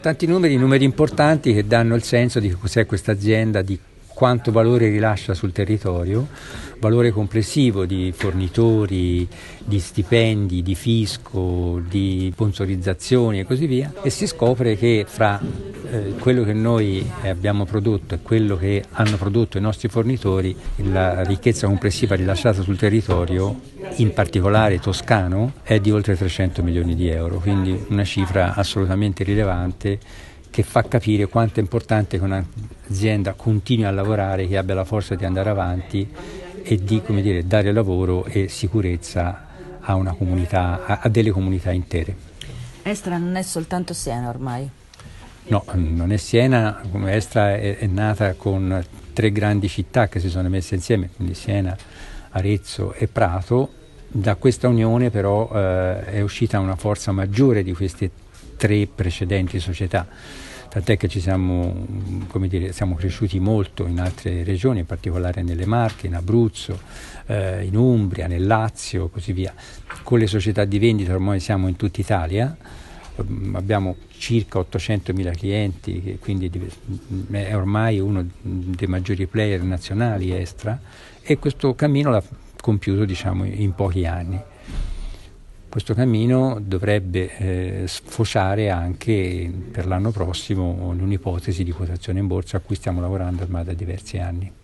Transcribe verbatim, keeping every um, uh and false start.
Tanti numeri, numeri importanti che danno il senso di cos'è questa azienda, di quanto valore rilascia sul territorio, valore complessivo di fornitori, di stipendi, di fisco, di sponsorizzazioni e così via, e si scopre che fra eh, quello che noi abbiamo prodotto e quello che hanno prodotto i nostri fornitori, la ricchezza complessiva rilasciata sul territorio, in particolare toscano, è di oltre trecento milioni di euro, quindi una cifra assolutamente rilevante che fa capire quanto è importante che un'azienda continui a lavorare, che abbia la forza di andare avanti e di, come dire, dare lavoro e sicurezza a una comunità, a, a delle comunità intere. Estra non è soltanto Siena ormai? No, non è Siena, come Estra è, è nata con tre grandi città che si sono messe insieme, quindi Siena, Arezzo e Prato. Da questa unione però eh, è uscita una forza maggiore di queste tre precedenti società, tant'è che ci siamo, come dire, siamo cresciuti molto in altre regioni, in particolare nelle Marche, in Abruzzo, eh, in Umbria, nel Lazio, così via. Con le società di vendita ormai siamo in tutta Italia, abbiamo circa ottocentomila clienti, quindi è ormai uno dei maggiori player nazionali Estra, e questo cammino l'ha compiuto, diciamo, in pochi anni. Questo cammino dovrebbe eh, sfociare anche per l'anno prossimo in un'ipotesi di quotazione in borsa a cui stiamo lavorando ormai da diversi anni.